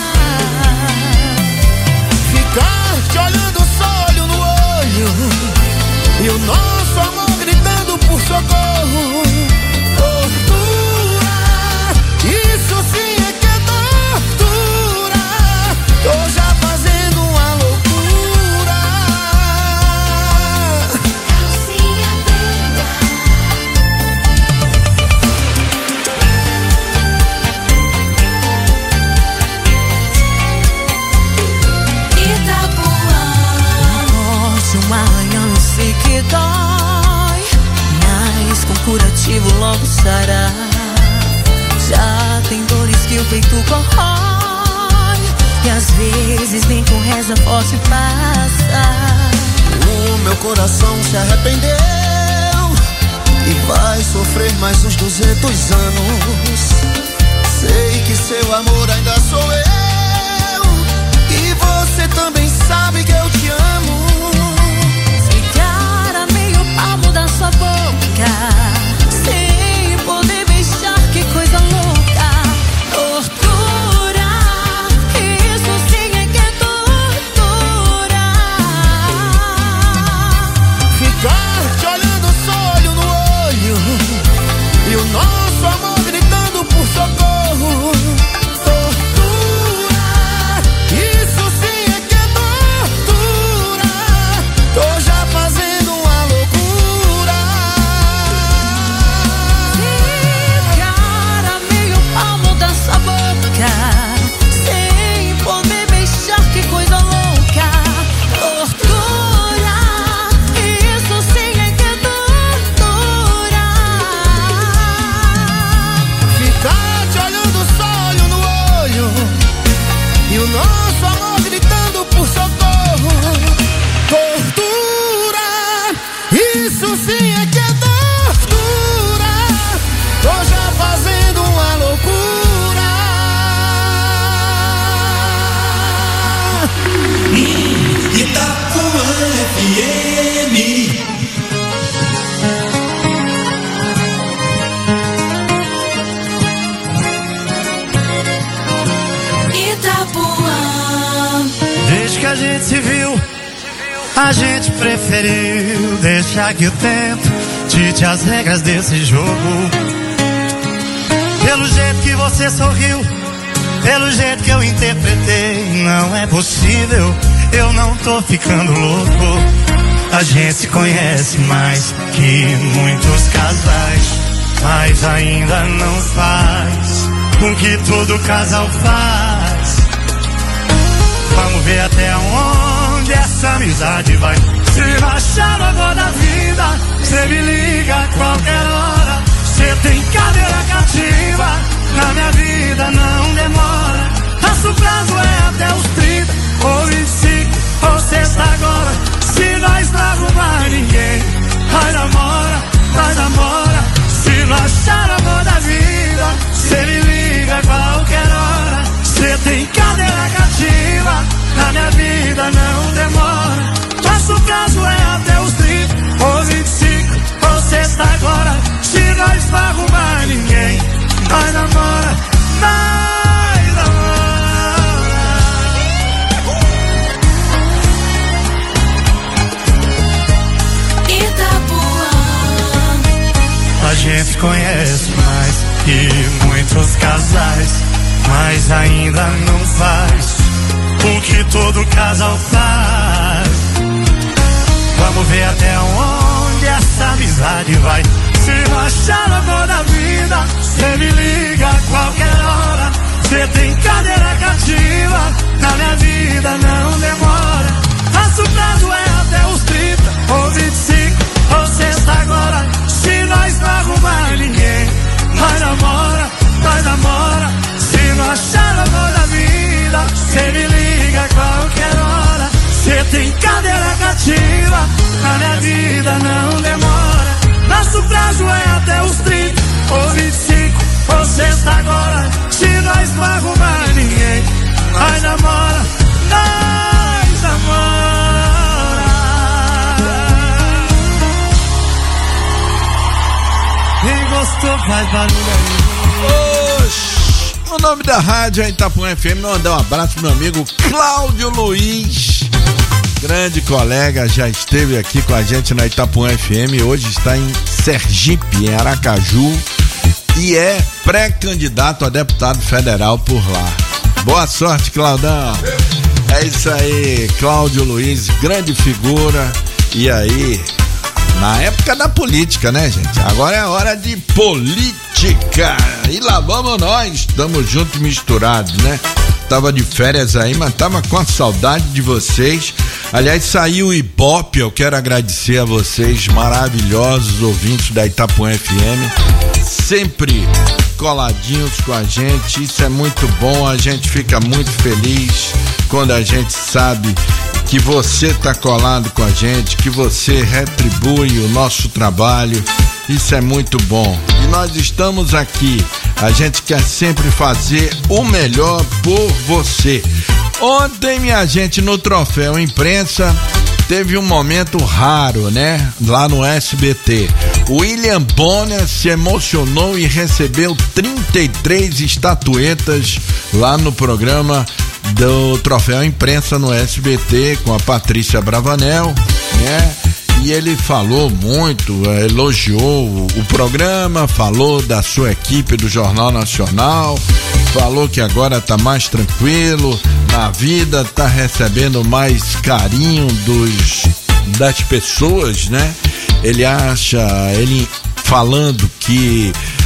Ficar te olhando só olho no olho, e o nosso amor gritando por socorro. Tortura, isso sim é que é tortura. Tô já fazendo uma loucura. Calcinha preta. Itapuã. Morte, um arranhão, eu sei que dói, mas com curativo logo sará. Já tem dores que o peito corrói, e às vezes nem com reza forte passa. O meu coração se arrependeu e vai sofrer mais uns duzentos anos. Sei que seu amor ainda sou eu, e você também sabe que eu te amo. Ficar a meio palmo da sua boca, sem poder beijar, que coisa louca. Tortura, isso sim é que é tortura. Ficar te olhando só olho no olho, e o nosso amor nosso amor gritando por socorro. Tortura, isso sim é que é tortura. Tô já fazendo uma loucura. Itapuã F M. Desde que a gente se viu, a gente preferiu deixar que o tempo dite as regras desse jogo. Pelo jeito que você sorriu, pelo jeito que eu interpretei, não é possível, eu não tô ficando louco. A gente se conhece mais que muitos casais, mas ainda não faz o que todo casal faz. Vamos ver até onde essa amizade vai. Se rachar agora da vida, cê me liga a qualquer hora. Cê tem cadeira cativa, na minha vida não demora. Nosso prazo é até os trinta, ou vinte e cinco, ou sexta agora. Se nós não arrumar ninguém, vai namora, vai namora. Se não achar amor da vida, cê me liga a qualquer hora. Cê tem cadeira cativa, na minha vida não demora. Nosso prazo é até os trinta, ou vinte e cinco, ou sexta agora. Se nós não arrumar ninguém, nós namora, nós namora. Itapuã. A gente conhece mais que muitos casais, mas ainda não faz o que todo casal faz. Vamos ver até onde essa amizade vai. Se não achar amor da vida, cê me liga a qualquer hora. Cê tem cadeira cativa, na minha vida não demora. Nosso prazo é até os trinta, ou vinte e cinco, ou sexta agora. Se nós não arrumar ninguém, nós namora, nós namora. Se não achar amor da vida, cê me liga a qualquer hora. Cê tem cadeira cativa, na minha vida não demora. Nosso prazo é até os trinta, ou vinte e cinco, ou sexta agora. Se nós não arrumar ninguém, nós namora, nós namora. Quem gostou faz barulho aí. Oxi, o nome da rádio é Itapuã F M. Mandar um abraço pro meu amigo Cláudio Luiz, grande colega, já esteve aqui com a gente na Itapuã F M, hoje está em Sergipe, em Aracaju, e é pré-candidato a deputado federal por lá. Boa sorte, Claudão. É isso aí, Cláudio Luiz, grande figura. E aí, na época da política, né, gente? Agora é hora de política. E lá vamos nós, estamos juntos e misturados, né? Tava de férias aí, mas tava com a saudade de vocês. Aliás, saiu o Ibope, eu quero agradecer a vocês, maravilhosos ouvintes da Itapuã F M, sempre coladinhos com a gente, isso é muito bom, a gente fica muito feliz quando a gente sabe que você tá colado com a gente, que você retribui o nosso trabalho, isso é muito bom. E nós estamos aqui, a gente quer sempre fazer o melhor por você. Ontem, minha gente, no Troféu Imprensa, teve um momento raro, né? Lá no S B T. O William Bonner se emocionou e recebeu trinta e três estatuetas lá no programa do Troféu Imprensa no S B T com a Patrícia Bravanel, né? E ele falou muito, elogiou o programa, falou da sua equipe do Jornal Nacional, falou que agora tá mais tranquilo na vida, tá recebendo mais carinho dos, das pessoas, né? Ele acha, ele falando que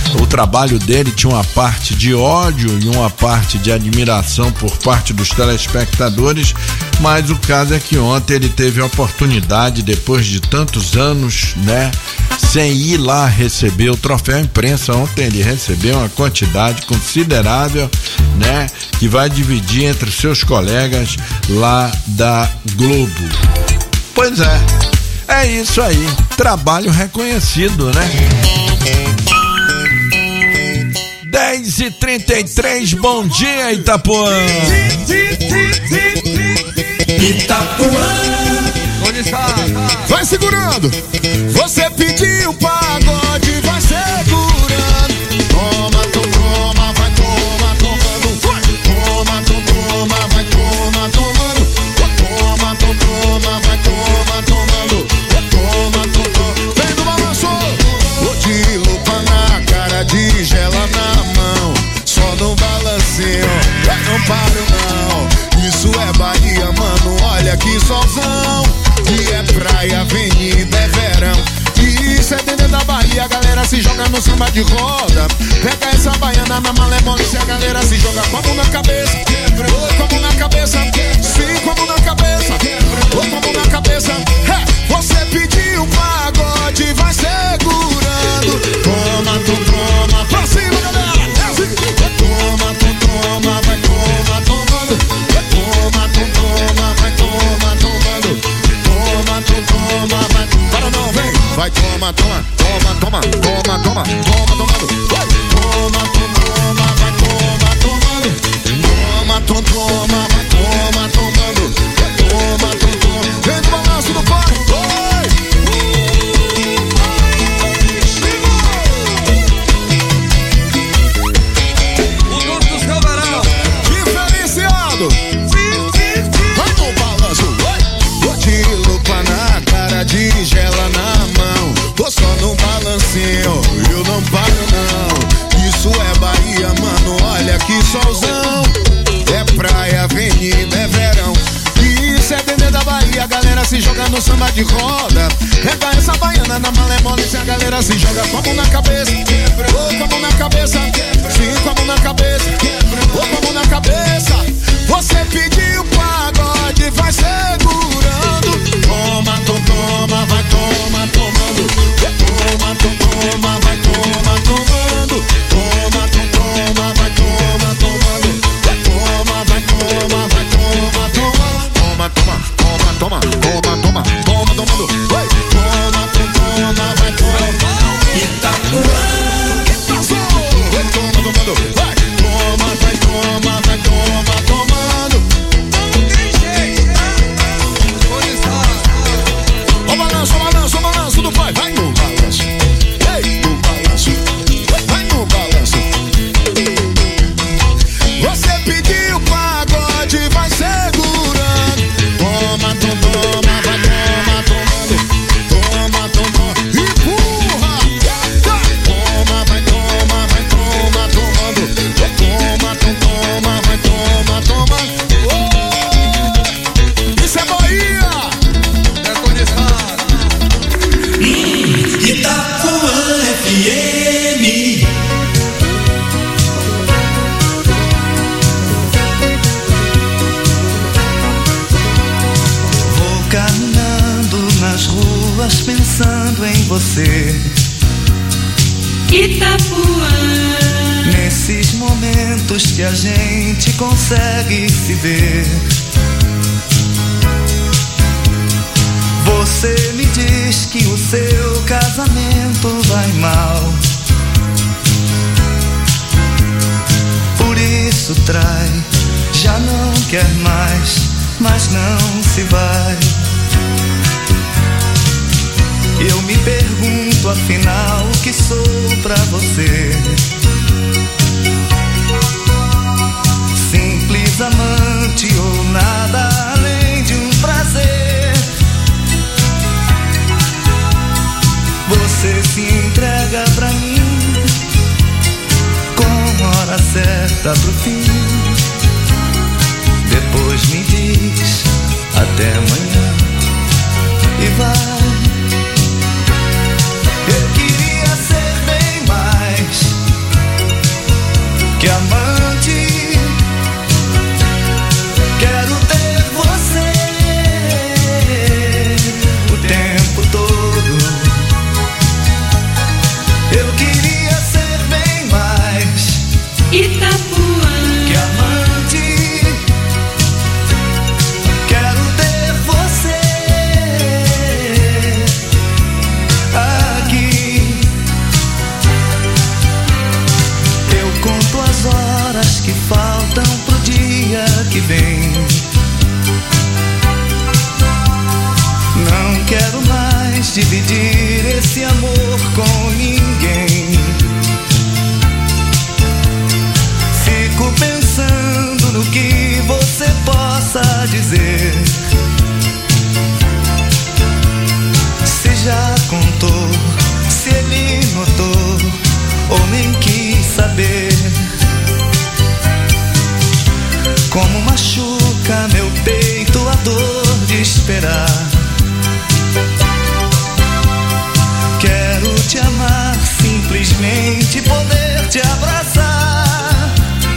O trabalho dele tinha uma parte de ódio e uma parte de admiração por parte dos telespectadores, mas o caso é que ontem ele teve a oportunidade, depois de tantos anos, né, sem ir lá receber o troféu imprensa. Ontem ele recebeu uma quantidade considerável, né, que vai dividir entre seus colegas lá da Globo. Pois é, é isso aí, trabalho reconhecido, né? dez e trinta e três, bom dia, Itapuã. Itapuã. Vai segurando. Você pediu pagode, vai segurando. Toma, toma, vai toma, tomando. Toma, toma, vai toma, tomando. Toma, toma, vai toma, tomando. Toma, toma. Vem do balanço. Vou de lupa na cara, de gela na mão. Só no balancinho, não paro não. Isso é Bahia, mano, olha que solzão. E é praia, avenida, é verão. E isso é dentro da Bahia, a galera se joga no samba de roda. Pega essa baiana na malemole, se a galera se joga com a mão na cabeça. Oi, com a mão na cabeça. Sim, com a mão na cabeça. Oi, com a mão na cabeça. É, você pediu pagode, vai segurando. Toma, tu toma, pra cima, galera. É assim. Toma, tu toma, vai toma, tomando. Toma, tu toma, vai toma, tomando. Toma, tu toma, vai. Para não, vem. Vai, toma, toma, toma, toma, toma, toma, toma, tomando. Vai. Toma, tu toma, vai toma, tomando. Toma, tu toma, vai toma, tomando. Toma, tu toma. Vem do balanço do pai. O dono dos camarão. Diferenciado. Vai no balanço. Vou de lupa na cara, de gela na mão. Tô só no balancinho, eu não paro não. Isso é Bahia, mano, olha que solzão. É praia, avenida, é verão. Isso é dentro da Bahia, a galera se joga no samba de roda. Pega essa baiana na malemole, se a galera se joga com a mão na cabeça. Ou com a mão na cabeça, sim, com a mão na cabeça. Ou com a mão na cabeça. Você pediu pagode, vai segurando. Toma, to, toma, vai toma, tomando. Toma, to, toma, vai toma, tomando. Toma, to, toma, vai toma, tomando. Toma, vai toma, vai toma, tomando. Toma, toma, toma, toma, toma, toma, toma, tomando. Vai, toma, to, toma, vai toma. Itapuã. Vai toma, tomando. Vai, toma, vai toma, vai toma, tomando. Ó balanço, ó balanço, ó balanço do pai. Vai no balanço. Ei, no balanço. Vai no balanço. Você pediu pagode, vai segurando. Toma, toma, toma, vai toma, tomando. Toma, toma, empurra. Toma, vai toma, vai toma, tomando. Toma, toma, vai toma, tomando. Oh, isso é Bahia. É condição. Itapuã F M. Vou caminhando nas ruas pensando em você. Itapuã. Nesses momentos que a gente consegue se ver. Você me diz que o seu casamento vai mal. Por isso trai, já não quer mais, mas não se vai. Eu me pergunto afinal o que sou pra você. Simples amante ou nada além de um prazer. Você se entrega pra mim com hora certa pro fim. Depois me diz até amanhã e vai. Eu queria ser bem mais dividir esse amor com ninguém. Fico pensando no que você possa dizer. Se já contou, se ele notou ou nem quis saber. Como machuca meu peito a dor de esperar. Quero te amar, simplesmente poder te abraçar.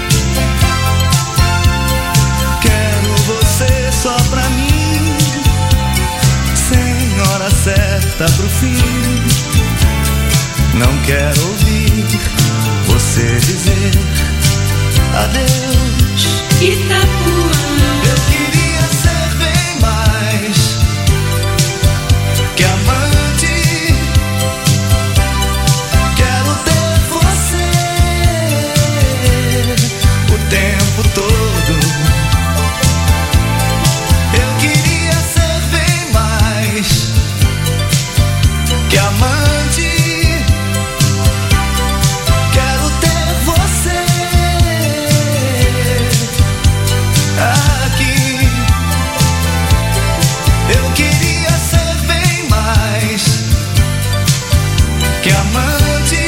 Quero você só pra mim, sem hora certa pro fim. Não quero ouvir você dizer adeus. Itapuã. Eu queria ser bem mais que amante. Quero ter você o tempo todo. Eu queria ser bem mais que amante. Quero ter você aqui. Eu queria ser bem mais que amante.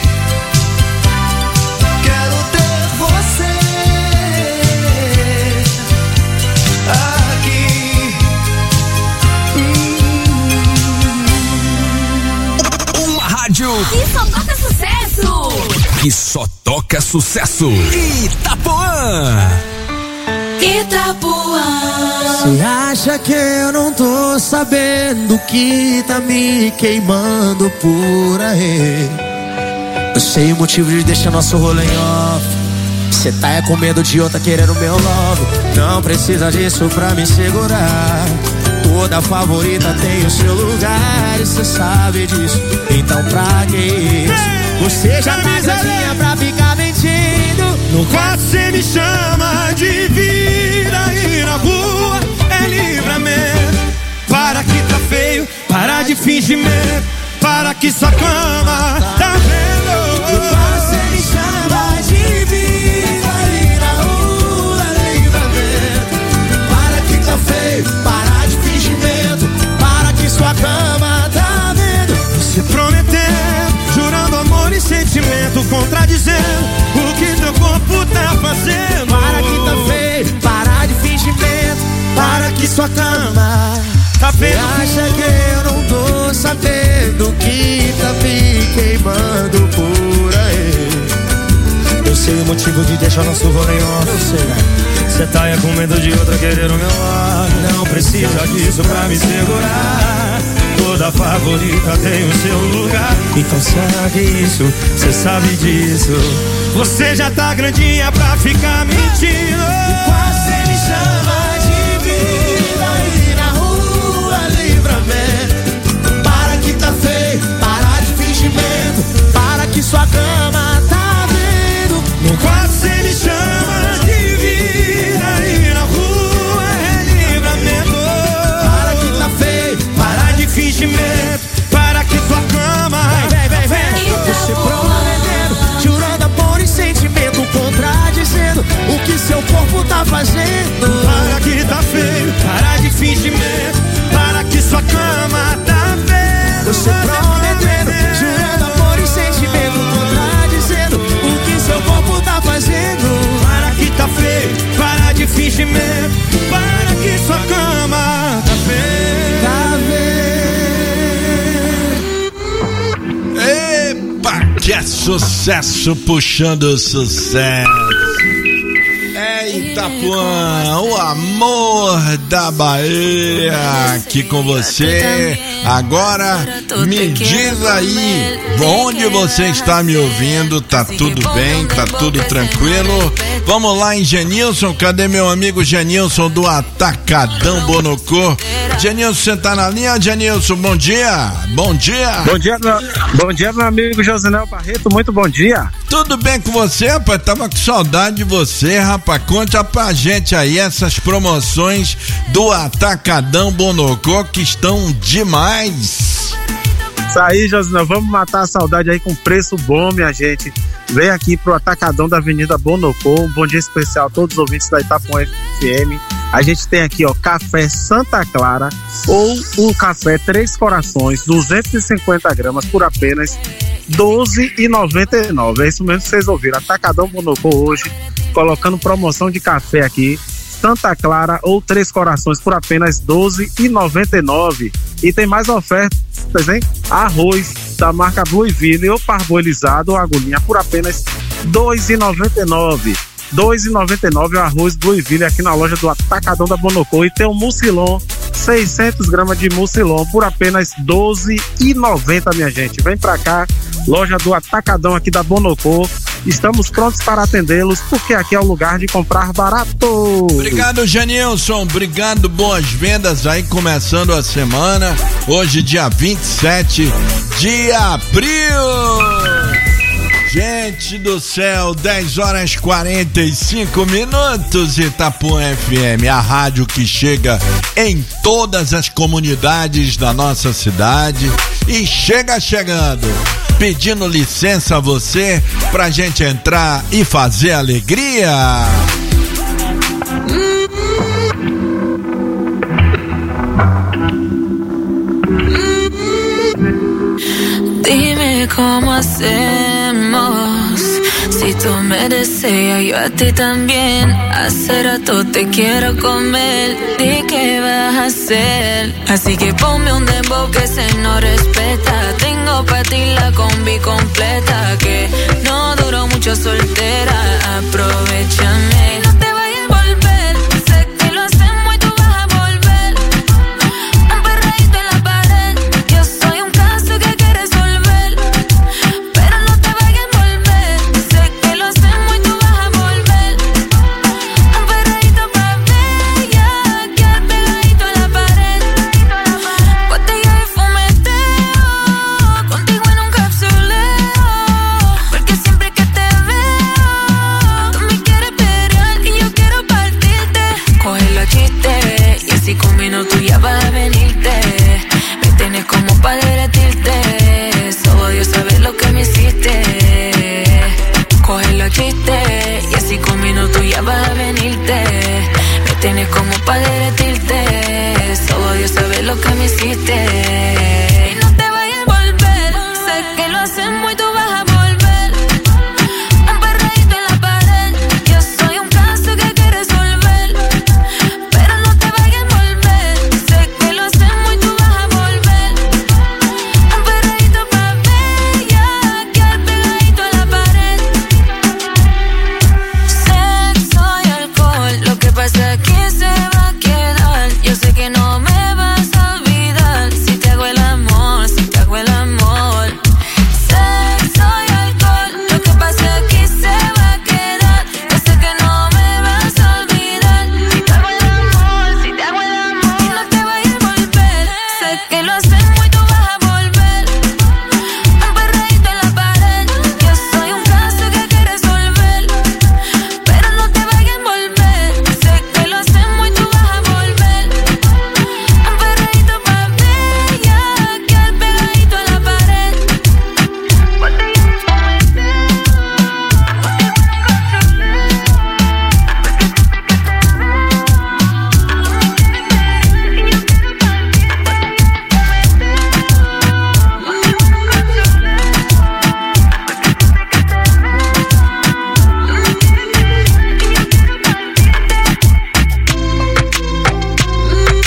Quero ter você aqui. Uma rádio Que só toca sucesso. que só toca sucesso. Itapuã. Itapuã. Você acha que eu não tô sabendo que tá me queimando por aí? Eu sei o motivo de deixar nosso rolê em off. Cê tá é com medo de outra querendo meu love. Não precisa disso pra me segurar. Toda favorita tem o seu lugar e cê sabe disso. Então pra que isso? Você já tá grandinha pra ficar mentindo. No quarto cê me chama de vida e na rua é livramento. Para que tá feio, para de fingimento. Para que sua cama tá vendo. No quarto cê me chama de vida e na rua é livramento. Para que tá feio, para de fingimento. Para que sua cama tá vendo. Você prometeu, jurando amor e sentimento, contradizendo o que teu corpo tá fazendo. Para que tá feio, para de fingimento. Para que sua cama tá Cê vendo. acha que eu não tô sabendo que tá me queimando por aí? Eu sei o motivo de deixar nosso rolê em off. Eu sei, né? Cê tá é com medo de outra querer o meu lado. Não precisa disso pra me segurar. Toda favorita tem o seu lugar. Então sabe isso, cê sabe disso. Você já tá grandinha pra ficar mentindo. Quase cê me chama de vida e na rua livramento. Para que tá feio, para de fingimento. Para que sua cama tá vendo. No quarto cê me chama de vida e na rua é livramento. Para que tá feio, para de fingimento. Para que sua cama vem, vem, vem, vem. Você prometendo, jurando amor e sentimento, contradizendo o que seu corpo tá fazendo. Para que tá feio, para de fingimento. Para que sua cama tá vendo. Você prometendo, jurando amor e sentimento, contradizendo o que seu corpo tá fazendo. Para que tá feio, para de fingimento. Para que sua cama tá feio. Tá vendo? Epa, que é sucesso puxando sucesso. É Itapuã, o amor da Bahia, aqui com você. Agora me diz aí, onde você está me ouvindo? Tá tudo bem? Tá tudo tranquilo? Vamos lá em Genilson, cadê meu amigo Genilson do Atacadão Bonocô? Genilson, você tá na linha? Genilson, bom dia. Bom dia. Bom dia, meu, bom dia, meu amigo Josinel Barreto, muito bom dia. Tudo bem com você, rapaz? Tava com saudade de você, rapaz. Conta pra gente aí essas promoções do Atacadão Bonocô que estão demais. Tá aí, Josinel, vamos matar a saudade aí com preço bom, minha gente. Vem aqui pro Atacadão da Avenida Bonocô. Um bom dia especial a todos os ouvintes da Itapuã F M. A gente tem aqui, ó, café Santa Clara ou o café Três Corações, duzentos e cinquenta gramas por apenas doze reais e noventa e nove centavos. É isso mesmo que vocês ouviram. Atacadão Bonocô hoje, colocando promoção de café aqui. Santa Clara ou Três Corações por apenas doze reais e noventa e nove centavos. E tem mais ofertas, hein? Arroz da marca Blueville ou parboilizado ou agulhinha por apenas dois reais e noventa e nove centavos. dois reais e noventa e nove centavos o arroz Blueville aqui na loja do Atacadão da Bonocô. E tem o Mucilon, seiscentas gramas de Mucilon por apenas doze reais e noventa centavos, minha gente. Vem pra cá, loja do Atacadão aqui da Bonocô. Estamos prontos para atendê-los, porque aqui é o lugar de comprar barato. Obrigado, Janilson. Obrigado, boas vendas aí, começando a semana. Hoje, dia vinte e sete de abril. Gente do céu, dez horas e quarenta e cinco minutos, Itapuã F M, a rádio que chega em todas as comunidades da nossa cidade e chega chegando, pedindo licença a você pra gente entrar e fazer alegria. Dime cómo hacemos, si tú me deseas, yo a ti también. Hace rato te quiero comer, di qué vas a hacer. Así que ponme un dembow que se no respeta. Tengo pa' ti la combi completa, que no duró mucho soltera, aprovechame. No te vayas a volver, sé que lo hacemos y tú vas a volver. Un perreíto en la pared, yo soy un caso que quiere resolver. Pero no te vayas a volver, sé que lo hacemos y tú vas a volver. Un perreíto pa' bella, quedar pegadito en la pared. Botella y fumeteo, contigo en un capsuleo. Porque siempre que te veo, tú me quieres pelear y yo quiero partirte. Coge los chistes y así con minutos ya vas a venirte. Me tienes como pa' derretirte, solo Dios sabe lo que me hiciste. Coge los chistes y así con minutos ya vas a venirte. Me tienes como pa' derretirte.